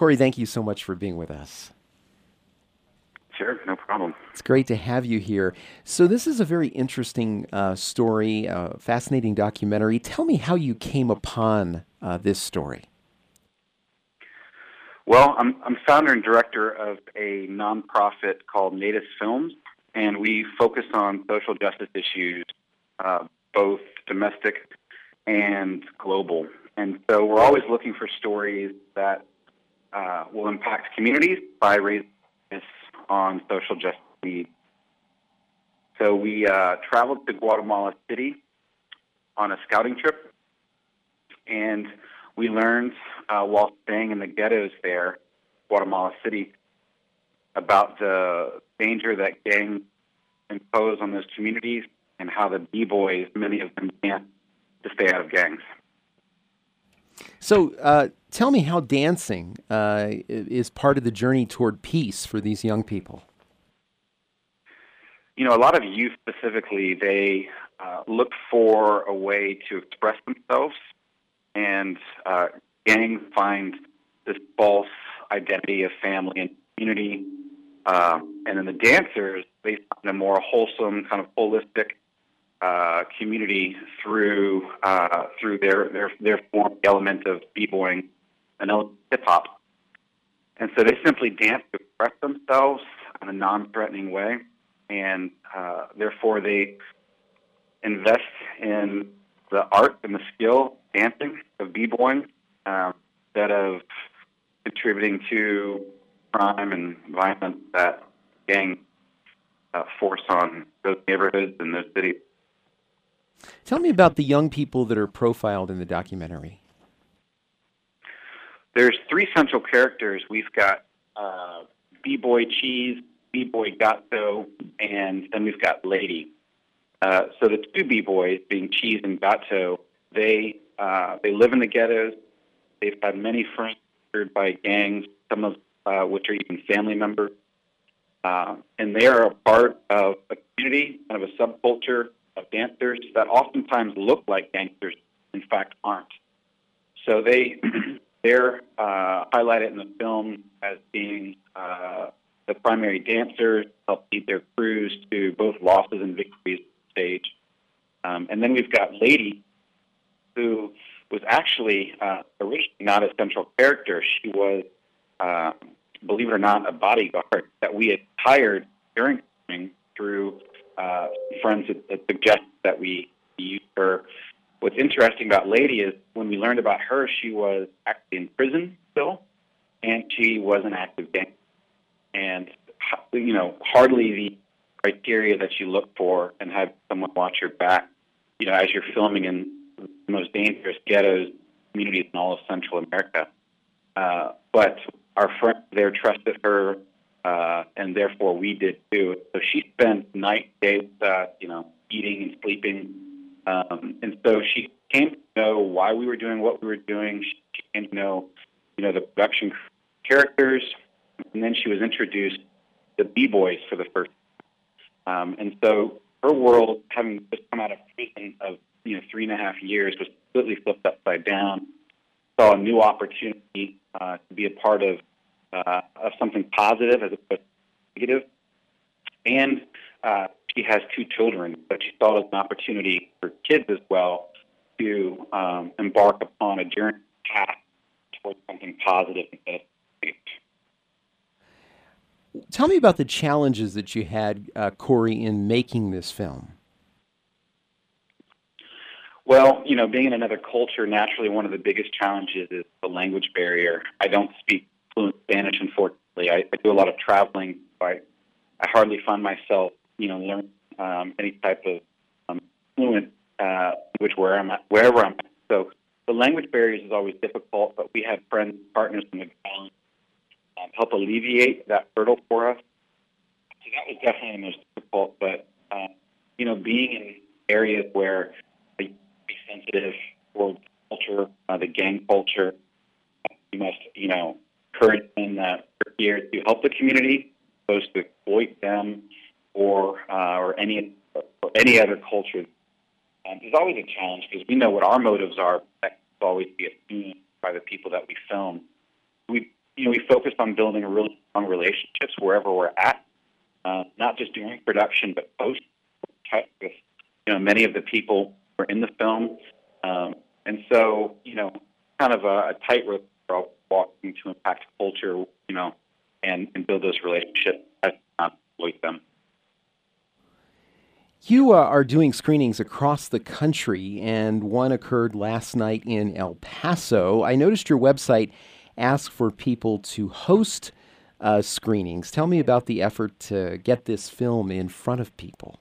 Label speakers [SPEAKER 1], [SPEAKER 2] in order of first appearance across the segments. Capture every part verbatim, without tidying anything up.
[SPEAKER 1] Corey, thank you so much for being with us.
[SPEAKER 2] Sure, no problem.
[SPEAKER 1] It's great to have you here. So, this is a very interesting uh, story, uh, fascinating documentary. Tell me how you came upon uh, this story.
[SPEAKER 2] Well, I'm, I'm founder and director of a nonprofit called Native Films, and we focus on social justice issues, uh, both domestic and global. And so we're always looking for stories that uh, will impact communities by raising awareness on social justice needs. So we uh, traveled to Guatemala City on a scouting trip, and we learned uh, while staying in the ghettos there, Guatemala City, about the danger that gangs impose on those communities and how the B-boys, many of them, can't to stay out of gangs.
[SPEAKER 1] So, uh, tell me how dancing uh, is part of the journey toward peace for these young people.
[SPEAKER 2] You know, a lot of youth specifically, they uh, look for a way to express themselves, and uh, gangs find this false identity of family and community. Uh, and then the dancers, they find a more wholesome, kind of holistic uh, community through uh, through their their their form element of b-boying and hip hop. And so they simply dance to express themselves in a non-threatening way, and uh, therefore they invest in the art and the skill dancing of b-boying um, instead of contributing to crime and violence that gangs uh, force on those neighborhoods and those cities.
[SPEAKER 1] Tell me about the young people that are profiled in the documentary.
[SPEAKER 2] There's three central characters. We've got uh, B-Boy Cheese, B-Boy Gato, and then we've got Lady. Uh, so the two B-Boys, being Cheese and Gato, they uh, they live in the ghettos. They've had many friends murdered by gangs, some of uh, which are even family members. Uh, and they are a part of a community, kind of a subculture of dancers that oftentimes look like gangsters, in fact aren't. So they they're uh, highlighted in the film as being uh, the primary dancers, help lead their crews to both losses and victories on stage. Um, and then we've got Lady, who was actually uh, originally not a central character. She was, uh, believe it or not, a bodyguard that we had hired during filming through uh, friends that, that suggested that we use her. What's interesting about Lady is when we learned about her, she was actually in prison still, and she was an active gangster. And, you know, hardly the criteria that you look for and have someone watch your back, you know, as you're filming in the most dangerous ghettos, communities in all of Central America. Uh, but our friends there trusted her, uh, and therefore we did too. So she spent night, day with us, you know, eating and sleeping. Um, and so she came to know why we were doing what we were doing. She came to know, you know, the production characters, and then she was introduced to B-Boys for the first time. Um, and so her world, having just come out of prison of, you know, three and a half years, was completely flipped upside down. Saw a new opportunity uh, to be a part of uh, of something positive as opposed to negative. And uh, she has two children, but she saw it as an opportunity for kids as well to um, embark upon a journey path towards something positive instead of negative.
[SPEAKER 1] Tell me about the challenges that you had, uh, Corey, in making this film.
[SPEAKER 2] Well, you know, being in another culture, naturally one of the biggest challenges is the language barrier. I don't speak fluent Spanish, unfortunately. I, I do a lot of traveling, so I, I hardly find myself, you know, learning um, any type of um, fluent uh, language where I'm at, wherever I'm at. So the language barriers is always difficult, but we have friends, partners in the ground um, help alleviate that hurdle for us. So that was definitely the most difficult. But uh, you know, being in areas where you be sensitive toward culture, uh, the gang culture, you must, you know, encourage them that we're here to help the community, opposed to exploit them or uh, or any or any other culture. Um, there's always a challenge because we know what our motives are. That will always be assumed by the people that we film. We, you know, we focused on building really strong relationships wherever we're at, uh, not just during production, but post. With you know many of the people who are in the film, um, and so you know, kind of a, a tightrope walking to impact culture, you know, and, and build those relationships and not exploit them.
[SPEAKER 1] You uh, are doing screenings across the country, and one occurred last night in El Paso. I noticed your website asked for people to host uh, screenings. Tell me about the effort to get this film in front of people.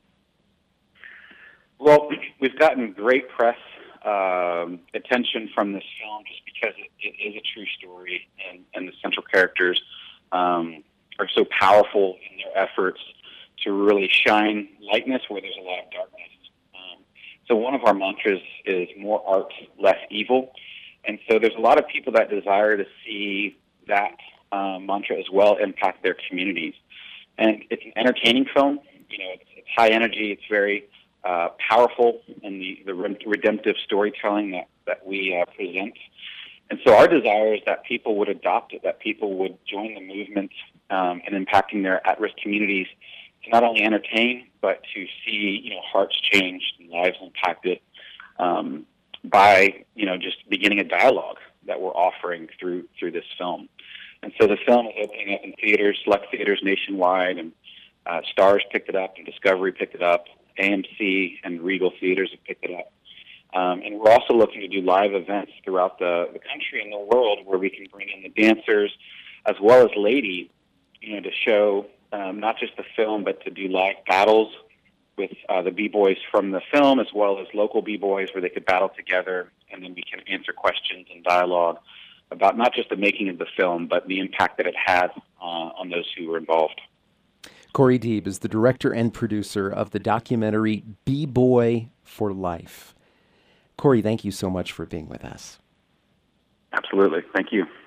[SPEAKER 2] Well, we've gotten great press um, attention from this film just because it, it is a true story, and, and the central characters um, are so powerful in their efforts to really shine lightness where there's a lot of darkness. Um, so one of our mantras is more art, less evil. And so there's a lot of people that desire to see that uh, mantra as well impact their communities. And it's an entertaining film. You know, it's, it's high energy. It's very uh, powerful in the, the redemptive storytelling that, that we uh, present. And so our desire is that people would adopt it, that people would join the movement um, in impacting their at-risk communities to not only entertain, but to see, you know, hearts changed and lives impacted um, by, you know, just beginning a dialogue that we're offering through through this film. And so the film is opening up in theaters, select theaters nationwide, and uh, Stars picked it up, and Discovery picked it up, A M C and Regal Theaters have picked it up. Um, and we're also looking to do live events throughout the, the country and the world where we can bring in the dancers as well as Lady, you know, to show um, not just the film, but to do live battles with uh, the B-boys from the film as well as local B-boys where they could battle together, and then we can answer questions and dialogue about not just the making of the film, but the impact that it had uh, on those who were involved.
[SPEAKER 1] Corey Deeb is the director and producer of the documentary B-Boy for Life. Corey, thank you so much for being with us.
[SPEAKER 2] Absolutely. Thank you.